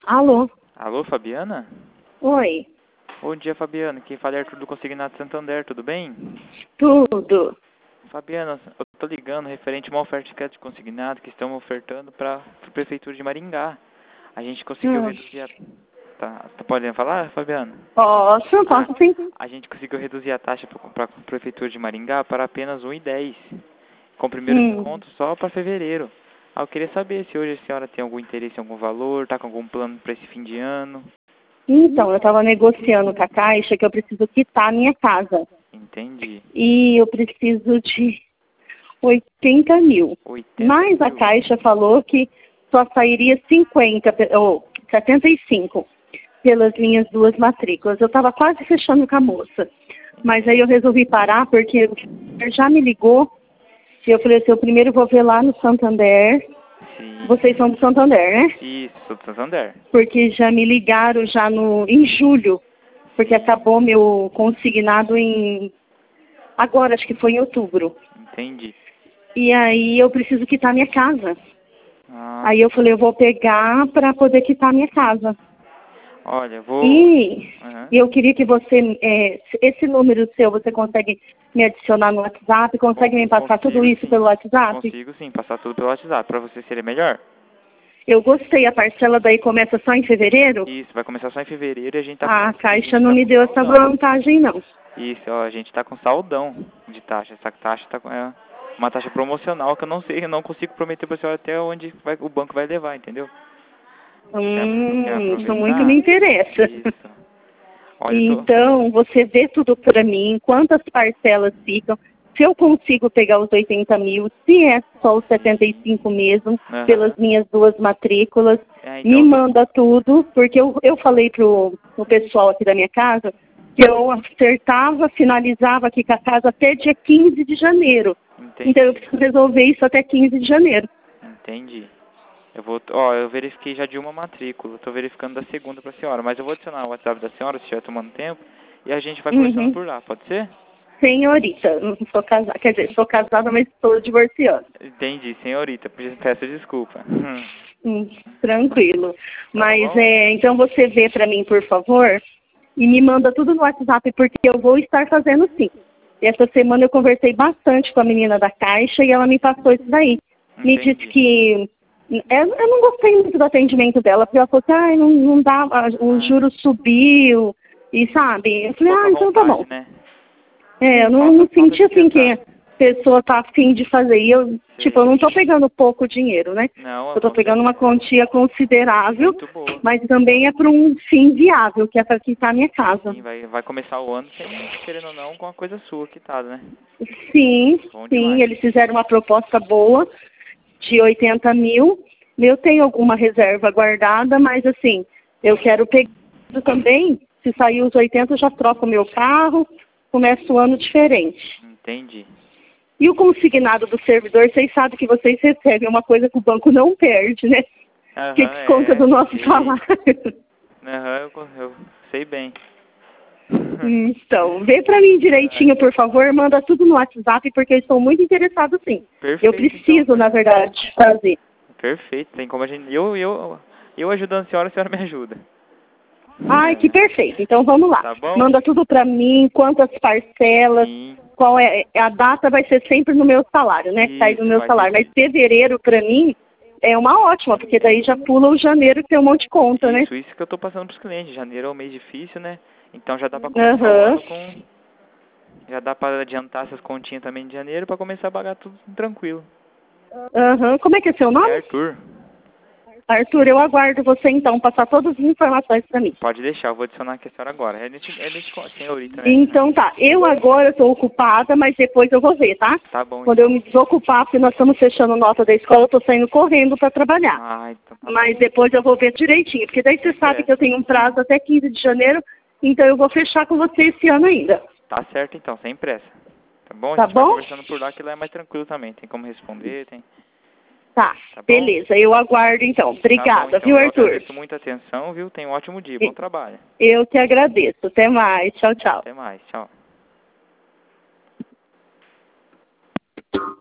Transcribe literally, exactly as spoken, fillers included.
Alô? Alô, Fabiana? Oi. Bom dia, Fabiana. Quem fala é Arthur do Consignado Santander, tudo bem? Tudo. Fabiana, eu tô ligando referente a uma oferta de crédito consignado que estamos ofertando para a Prefeitura de Maringá. A gente conseguiu Hum. reduzir a... Tá, tá podendo falar, Fabiana? Posso, Ah, posso sim. a gente conseguiu reduzir a taxa para a Prefeitura de Maringá para apenas um real e dez centavos, com o primeiro Hum. desconto só para fevereiro. Ah, eu queria saber se hoje a senhora tem algum interesse em algum valor, tá com algum plano para esse fim de ano. Então, eu estava negociando com a Caixa que eu preciso quitar a minha casa. Entendi. E eu preciso de oitenta mil. oitenta Mas a mil? Caixa falou que só sairia cinquenta, pe- ou setenta e cinco pelas minhas duas matrículas. Eu estava quase fechando com a moça. Mas aí eu resolvi parar porque ele já me ligou. E eu falei assim, eu primeiro vou ver lá no Santander. Sim. Vocês são do Santander, né? Isso, sou do Santander. Porque já me ligaram já no, em julho. Porque acabou meu consignado em... Agora, acho que foi em outubro. Entendi. E aí eu preciso quitar minha casa. Ah, Aí eu falei, eu vou pegar para poder quitar minha casa. olha, eu vou... E Uhum. eu queria que você, é, esse número seu, você consegue me adicionar no WhatsApp? Consegue me passar Consigo, tudo isso sim. pelo WhatsApp? Consigo sim, passar tudo pelo WhatsApp. Para você seria melhor? Eu gostei, a parcela daí começa só em fevereiro? Isso, vai começar só em fevereiro e a gente tá A com... A Caixa gente não tá me com deu essa saudão. vantagem, não. Isso, ó, a gente tá com saudão de taxa. Essa taxa tá com... É uma taxa promocional que eu não sei, eu não consigo prometer pra senhora até onde vai, o banco vai levar, entendeu? Quer, quer Hum, isso muito me aproveitar? interessa. Isso. Olha, eu tô... Então, você vê tudo para mim, quantas parcelas ficam, se eu consigo pegar os oitenta mil, se é só os setenta e cinco mesmo, Aham. pelas minhas duas matrículas, É, me então, manda tudo, porque eu, eu falei pro, pro pessoal aqui da minha casa que eu acertava, finalizava aqui com a casa até dia quinze de janeiro. entendi. Então, eu preciso resolver isso até quinze de janeiro. Entendi. Eu vou, ó, eu verifiquei já de uma matrícula, tô verificando da segunda pra senhora, mas eu vou adicionar o WhatsApp da senhora se estiver tomando tempo e a gente vai conversando Uhum. por lá, pode ser? Senhorita, não sou casada, quer dizer, sou casada, mas estou divorciando. Entendi, senhorita, pe- peço desculpa. Hum, tranquilo. Tá Mas bom? é, então você vê para mim, por favor, e me manda tudo no WhatsApp, porque eu vou estar fazendo sim. Essa semana eu conversei bastante com a menina da Caixa e ela me passou isso daí. Me disse Entendi. que eu, eu não gostei muito do atendimento dela, porque ela falou que ah, não, não dá, o Ah, juro subiu, e sabe? Eu falei, pouca ah, então tá vontade, bom. né? É, eu não, Falta, não falta senti de assim que a tentar. pessoa tá afim de fazer. E eu, tipo, eu Sei. não tô pegando pouco dinheiro, né? Não, Eu tô com pegando uma certeza. quantia considerável, Muito boa. mas também é para um fim viável, que é para quitar a minha casa. Sim, vai, vai começar o ano sem, querendo ou não, com uma coisa sua quitada, né? Sim, Bom sim, demais. eles fizeram uma proposta boa de oitenta mil. Eu tenho alguma reserva guardada, mas assim, eu quero pegar também. Se sair os oitenta, eu já troco o meu carro, começo o ano diferente. Entendi. E o consignado do servidor, vocês sabem que vocês recebem uma coisa que o banco não perde, né? Que Aham, desconta do é, nosso sei. salário. Aham, eu, eu sei bem. Então, vê pra mim direitinho, por favor, manda tudo no WhatsApp, porque eu estou muito interessado sim. Eu Perfeito, então. preciso, na verdade, fazer. Perfeito, tem como a gente... Eu, eu, eu ajudando a senhora, a senhora me ajuda. Ai, que perfeito. Então vamos lá. Tá bom? Manda tudo pra mim, quantas parcelas, Sim. qual é. A data vai ser sempre no meu salário, né? Sai do Isso, meu vai ser... salário. Mas fevereiro, pra mim, é uma ótima, porque daí já pula o janeiro que tem um monte de conta, né? Isso, isso que eu tô passando pros clientes. Janeiro é um mês difícil, né? Então já dá pra começar o Aham. ano com... Já dá pra adiantar essas continhas também de janeiro pra começar a pagar tudo tranquilo. Aham. Como é que é seu É nome? Arthur. Arthur, eu aguardo você então passar todas as informações pra mim. Pode deixar, eu vou adicionar aqui a senhora agora. É nesse, é nesse co- senhorita, né? Então tá, eu agora estou ocupada, mas depois eu vou ver, tá? Tá bom, Quando eu então. me desocupar, porque nós estamos fechando nota da escola, eu estou saindo correndo para trabalhar. Ah, então tá Mas bom. depois eu vou ver direitinho, porque daí você Sem sabe que eu pressa. tenho um prazo até quinze de janeiro, então eu vou fechar com você esse ano ainda. Tá certo, então, sem pressa. Tá bom? A Tá gente vai bom? conversando por lá, que lá é mais tranquilo também. Tem como responder, tem... Tá, Tá bom? beleza, eu aguardo então. Tá bom, Obrigada, então. viu, Eu Arthur? agradeço muito a atenção, viu? Tenha um ótimo dia. Bom trabalho. Eu que agradeço. Até mais. Tchau, tchau. Até mais. Tchau.